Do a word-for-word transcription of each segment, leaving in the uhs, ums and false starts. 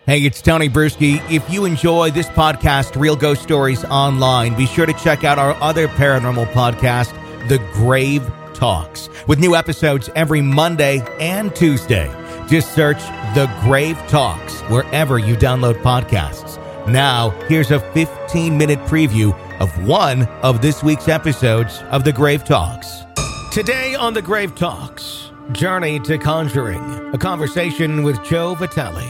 Hey, it's Tony Bruschi. If you enjoy this podcast, Real Ghost Stories Online, be sure to check out our other paranormal podcast, The Grave Talks, with new episodes every Monday and Tuesday. Just search The Grave Talks wherever you download podcasts. Now, here's a fifteen-minute preview of one of this week's episodes of The Grave Talks. Today on The Grave Talks, Journey to Conjuring, a conversation with Joe Vitale.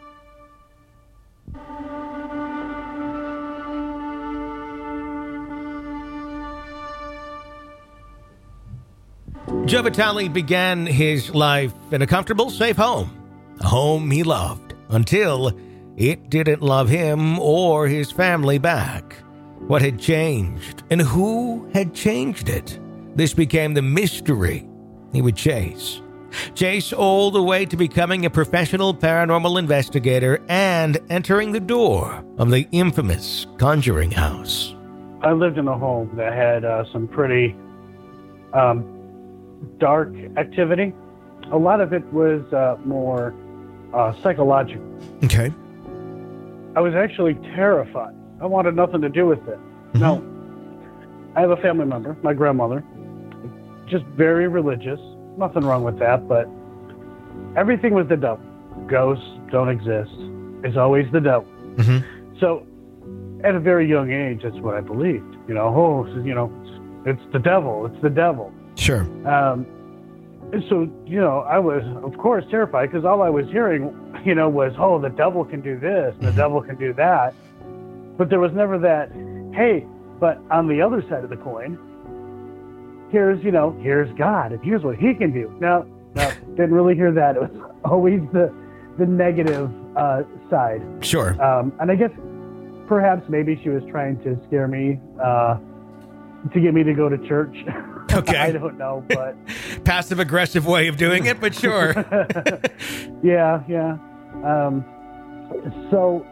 Joe Vitale began his life in a comfortable, safe home, a home he loved, until it didn't love him or his family back. What had changed, and who had changed it? This became the mystery he would chase. Chase all the way to becoming a professional paranormal investigator and entering the door of the infamous Conjuring House. I lived in a home that had uh, some pretty um, dark activity. A lot of it was uh, more uh, psychological. Okay. I was actually terrified. I wanted nothing to do with it. Mm-hmm. Now, I have a family member, my grandmother, just very religious. Nothing wrong with that, but everything was the devil. Ghosts don't exist. It's always the devil. Mm-hmm. So, at a very young age, that's what I believed. You know, oh, you know, it's the devil. It's the devil. Sure. Um, and so, you know, I was, of course, terrified because all I was hearing, you know, was, oh, the devil can do this, and the devil can do that. But there was never that, hey, but on the other side of the coin, here's, you know, here's God, and here's what he can do. No, no, didn't really hear that. It was always the the negative uh, side. Sure. Um, and I guess perhaps maybe she was trying to scare me uh, to get me to go to church. Okay. I don't know, but passive-aggressive way of doing it, but sure. yeah, yeah. Um, so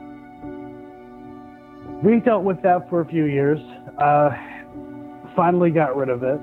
we dealt with that for a few years. Uh, finally got rid of it.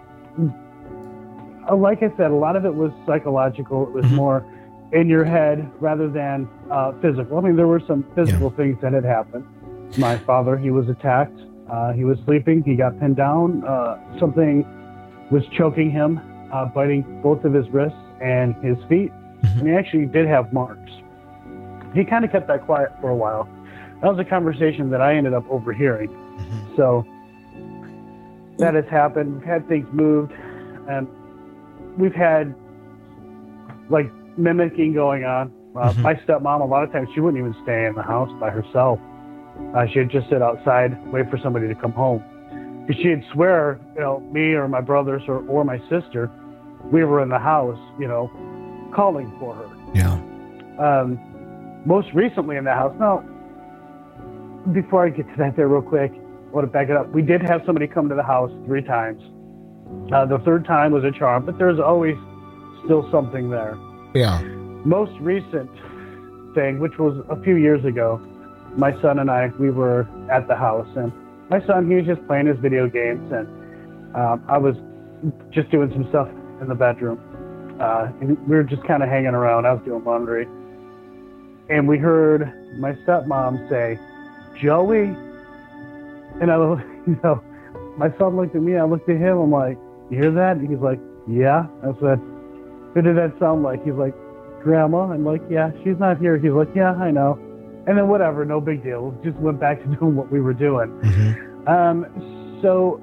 Uh, like I said, a lot of it was psychological. It was mm-hmm. more in your head rather than uh, physical. I mean, there were some physical yeah. things that had happened. My father, he was attacked. Uh, he was sleeping. He got pinned down. Uh, something was choking him, uh, biting both of his wrists and his feet. Mm-hmm. And he actually did have marks. He kind of kept that quiet for a while. That was a conversation that I ended up overhearing. Mm-hmm. So that has happened. We've had things moved. And we've had, like, mimicking going on. Uh, mm-hmm. My stepmom, a lot of times, she wouldn't even stay in the house by herself. Uh, she'd just sit outside, wait for somebody to come home. She'd swear, you know, me or my brothers or, or my sister, we were in the house, you know, calling for her. Yeah. Um, most recently in the house. Now, before I get to that there real quick, I want to back it up. We did have somebody come to the house three times. Uh, the third time was a charm, but there's always still something there. Yeah. Most recent thing, which was a few years ago, my son and I, we were at the house, and my son, he was just playing his video games, and um, I was just doing some stuff in the bedroom. Uh, and we were just kind of hanging around. I was doing laundry. And we heard my stepmom say, Joey. And I, you know, my son looked at me, I looked at him, I'm like, you hear that? And he's like, yeah. I said, who did that sound like? He's like, Grandma. I'm like, yeah, she's not here. He's like, yeah, I know. And then whatever, no big deal. Just went back to doing what we were doing. Mm-hmm. Um, so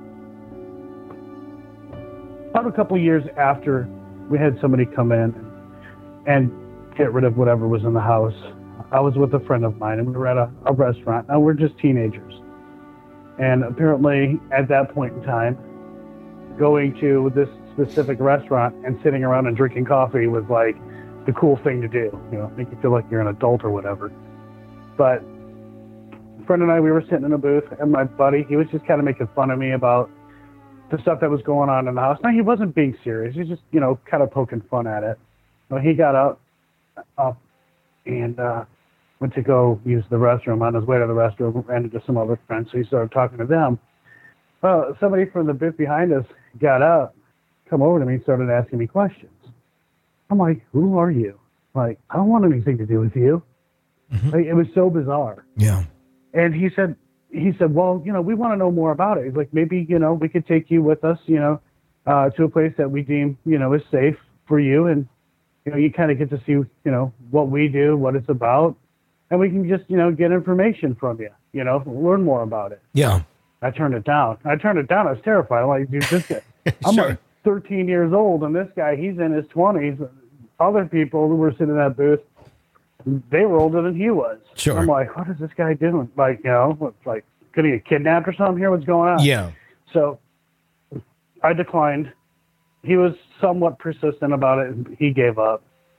about a couple of years after, we had somebody come in and get rid of whatever was in the house. I was with a friend of mine, and we were at a, a restaurant. Now, we're just teenagers. And apparently, at that point in time, going to this specific restaurant and sitting around and drinking coffee was like the cool thing to do. You know, make you feel like you're an adult or whatever. But a friend and I, we were sitting in a booth, and my buddy, he was just kind of making fun of me about the stuff that was going on in the house. Now, he wasn't being serious. He was just, you know, kind of poking fun at it. So he got up, up and uh, went to go use the restroom. On his way to the restroom, ran into some other friends, so he started talking to them. Well, somebody from the booth behind us got up, come over to me, and started asking me questions. I'm like, who are you? Like, I don't want anything to do with you. Mm-hmm. Like, it was so bizarre. Yeah. And he said, he said, well, you know, we want to know more about it. He's like, maybe, you know, we could take you with us, you know, uh, to a place that we deem, you know, is safe for you. And, you know, you kind of get to see, you know, what we do, what it's about. And we can just, you know, get information from you, you know, learn more about it. Yeah. I turned it down. I turned it down. I was terrified. I'm like, dude, this guy, I'm Sure. like thirteen years old, and this guy, he's in his twenties. Other people who were sitting in that booth, they were older than he was. Sure. I'm like, what is this guy doing? Like, you know, what's like, gonna get kidnapped or something here? What's going on? Yeah. So I declined. He was somewhat persistent about it, and he gave up.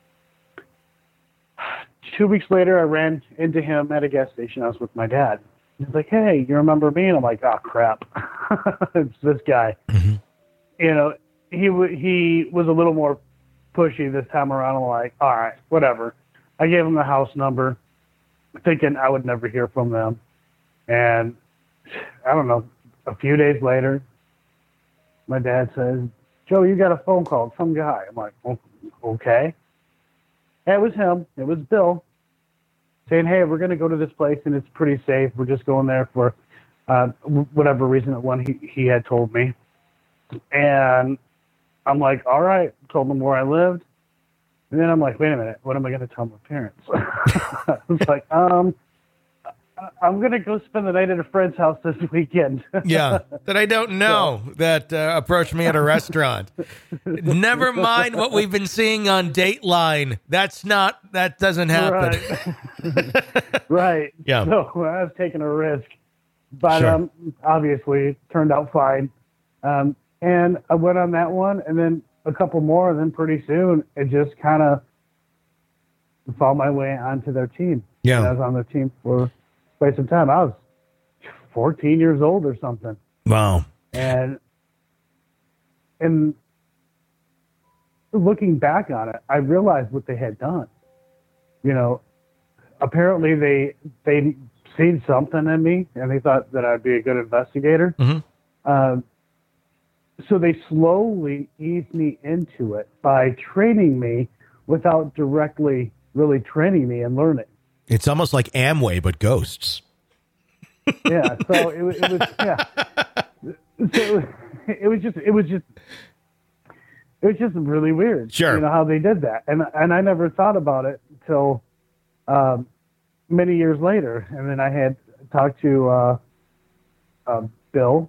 Two weeks later, I ran into him at a gas station. I was with my dad. He's like, hey, you remember me? And I'm like, oh, crap. It's this guy. Mm-hmm. You know, he, w- he was a little more pushy this time around. I'm like, all right, whatever. I gave him the house number, thinking I would never hear from them. And I don't know, a few days later, my dad says, Joe, you got a phone call, some guy. I'm like, oh, okay. And it was him. It was Bill saying, hey, we're going to go to this place, and it's pretty safe. We're just going there for uh, whatever reason that one he, he had told me. And I'm like, all right. Told him where I lived. And then I'm like, wait a minute. What am I going to tell my parents? I was like, um, I'm going to go spend the night at a friend's house this weekend. Yeah, that I don't know so. that uh, approached me at a restaurant. Never mind what we've been seeing on Dateline. That's not, that doesn't happen. Right. Right. Yeah. So I was taking a risk, but Sure. um, obviously it turned out fine. Um, and I went on that one, and then a couple more, and then pretty soon it just kind of found my way onto their team. Yeah. And I was on their team for quite some time. I was fourteen years old or something. Wow. And and looking back on it, I realized what they had done. You know, apparently they they seen something in me, and they thought that I'd be a good investigator. Mm-hmm. Um, so they slowly eased me into it by training me without directly really training me and learning. It's almost like Amway, but ghosts. Yeah. So it, was- it was, yeah. So it was, it was just, it was just, it was just really weird. Sure. You know, how they did that. And, and I never thought about it until um, many years later. And then I had talked to uh, uh, Bill,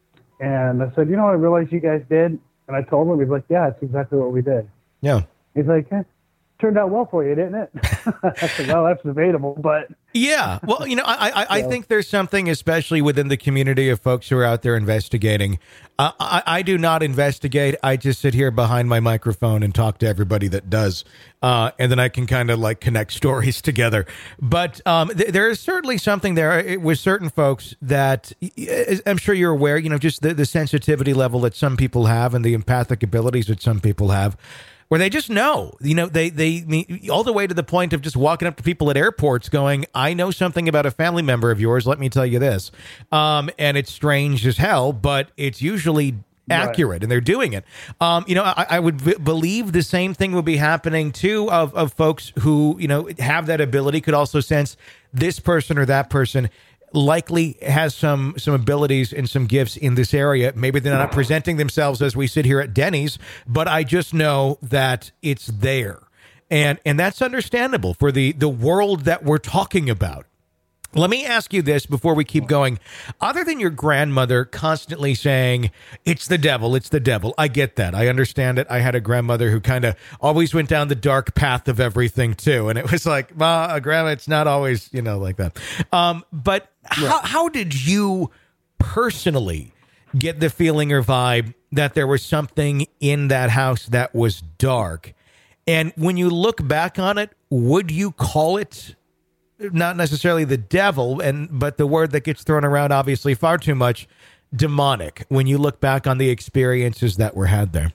and I said, you know what I realized you guys did? And I told him, he's like, yeah, that's exactly what we did. Yeah. He's like, eh, turned out well for you, didn't it? I said, well, that's debatable, but Yeah. Well, you know, I I, I think there's something, especially within the community of folks who are out there investigating. Uh, I, I do not investigate. I just sit here behind my microphone and talk to everybody that does. Uh, and then I can kind of like connect stories together. But um, th- there is certainly something there with certain folks that I'm sure you're aware, you know, just the, the sensitivity level that some people have and the empathic abilities that some people have, where they just know, you know, they, they, all the way to the point of just walking up to people at airports going, I know something about a family member of yours. Let me tell you this. Um, and it's strange as hell, but it's usually accurate, right, and they're doing it. Um, you know, I, I would v- believe the same thing would be happening too of, of folks who, you know, have that ability, could also sense this person or that person likely has some some abilities and some gifts in this area. Maybe they're not presenting themselves as we sit here at Denny's, but I just know that it's there. And and that's understandable for the the world that we're talking about. Let me ask you this before we keep going. Other than your grandmother constantly saying, it's the devil, it's the devil. I get that. I understand it. I had a grandmother who kind of always went down the dark path of everything too. And it was like, Ma, grandma, it's not always, you know, like that. Um, but how, how did you personally get the feeling or vibe that there was something in that house that was dark? And when you look back on it, would you call it not necessarily the devil, and but the word that gets thrown around obviously far too much, demonic, when you look back on the experiences that were had there?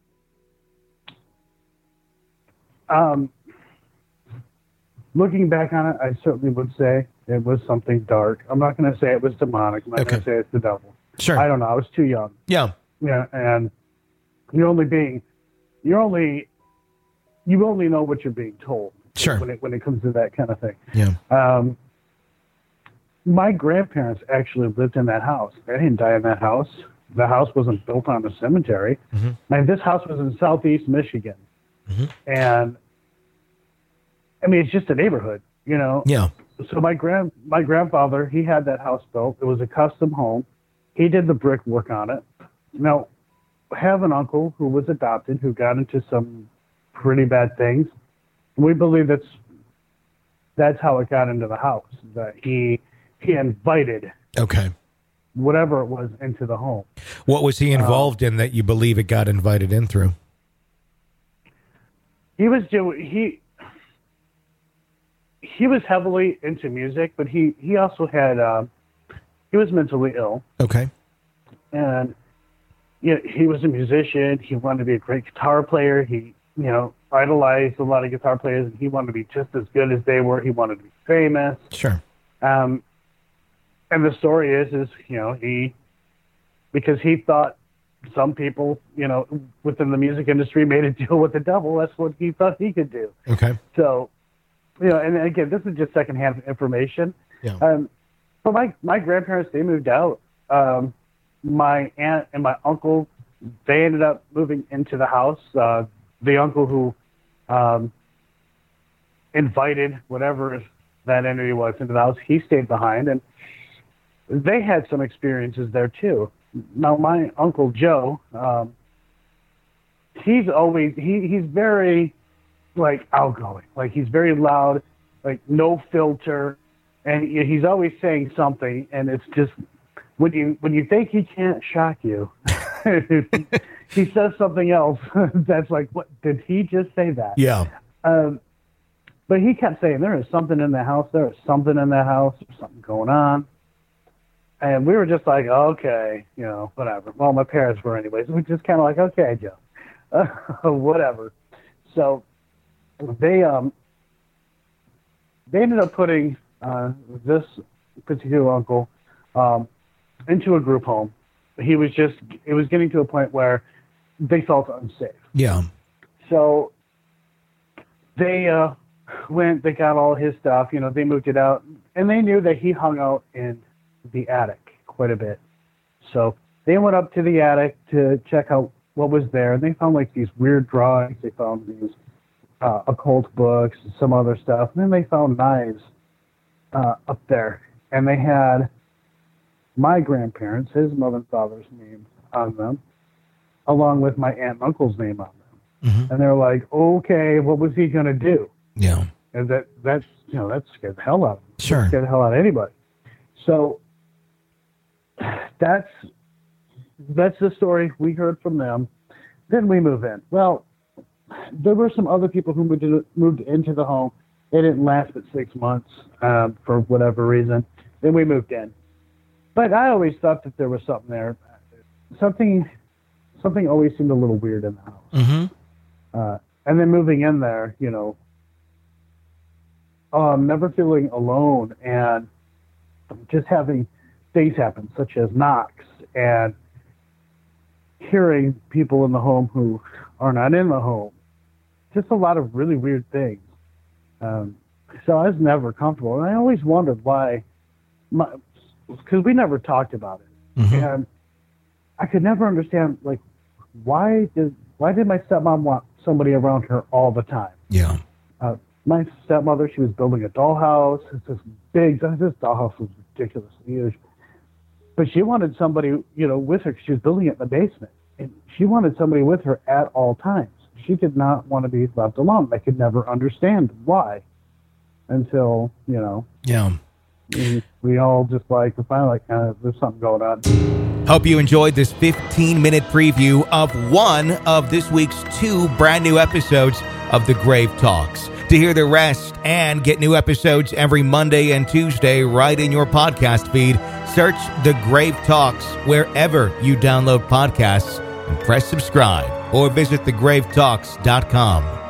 Um, looking back on it, I certainly would say it was something dark. I'm not going to say it was demonic. I'm not Okay. going to say it's the devil. Sure. I don't know. I was too young. Yeah. Yeah, and you're only being, you're only, you only know what you're being told. Sure. When it when it comes to that kind of thing. Yeah. Um, my grandparents actually lived in that house. They didn't die in that house. The house wasn't built on a cemetery. Mm-hmm. And this house was in southeast Michigan. Mm-hmm. And I mean, it's just a neighborhood, you know? Yeah. So my grand my grandfather, he had that house built. It was a custom home. He did the brickwork on it. Now, I have an uncle who was adopted who got into some pretty bad things. We believe that's that's how it got into the house. That he he invited Okay. whatever it was into the home. What was he involved um, in that you believe it got invited in through? He was doing he he was heavily into music, but he he also had uh, he was mentally ill. Okay. And you know, he was a musician. He wanted to be a great guitar player. He you know idolized a lot of guitar players, and he wanted to be just as good as they were. He wanted to be famous. Sure. Um, and the story is, is you know he because he thought some people, you know, within the music industry made a deal with the devil. That's what he thought he could do. Okay. So, you know, and again, this is just secondhand information. Yeah. Um, but my, my grandparents, they moved out. Um, my aunt and my uncle, they ended up moving into the house. Uh, the uncle who um, invited whatever that entity was into the house, he stayed behind. And they had some experiences there too. Now, my Uncle Joe, um, he's always, he, he's very, like, outgoing. Like, he's very loud, like, no filter. And he's always saying something, and it's just, when you when you think he can't shock you, he says something else that's like, what, did he just say that? Yeah. Um, but he kept saying, there is something in the house, there is something in the house, there's something going on. And we were just like, okay, you know, whatever. Well, my parents were anyways. We just kind of like, okay, Joe, uh, whatever. So they um they ended up putting uh, this particular uncle um, into a group home. He was just, it was getting to a point where they felt unsafe. Yeah. So they uh, went, they got all his stuff, you know, they moved it out, and they knew that he hung out in the attic quite a bit. So they went up to the attic to check out what was there, and they found like these weird drawings. They found these uh, occult books and some other stuff. And then they found knives uh, up there, and they had my grandparents, his mother and father's name on them, along with my aunt and uncle's name on them. Mm-hmm. And they're like, okay, what was he going to do? Yeah. And that that's, you know, that scared the hell out of him. Sure. That scared the hell out of anybody. So that's that's the story we heard from them. Then we move in. Well, there were some other people who moved, to, moved into the home. It didn't last but six months um, for whatever reason. Then we moved in. But I always thought that there was something there. Something something always seemed a little weird in the house. Mm-hmm. Uh, and then moving in there, you know, um, never feeling alone and just having things happen, such as knocks and hearing people in the home who are not in the home. Just a lot of really weird things. Um, so I was never comfortable. And I always wondered why, because we never talked about it. Mm-hmm. And I could never understand, like, why did why did my stepmom want somebody around her all the time? Yeah. Uh, my stepmother, she was building a dollhouse. It's this big, this dollhouse was ridiculously huge. But she wanted somebody, you know, with her. She was building it in the basement. And she wanted somebody with her at all times. She did not want to be left alone. I could never understand why until, you know. Yeah. We, we all just like, finally, like, uh, there's something going on. Hope you enjoyed this fifteen-minute preview of one of this week's two brand new episodes of The Grave Talks. To hear the rest and get new episodes every Monday and Tuesday right in your podcast feed, search The Grave Talks wherever you download podcasts and press subscribe, or visit the grave talks dot com.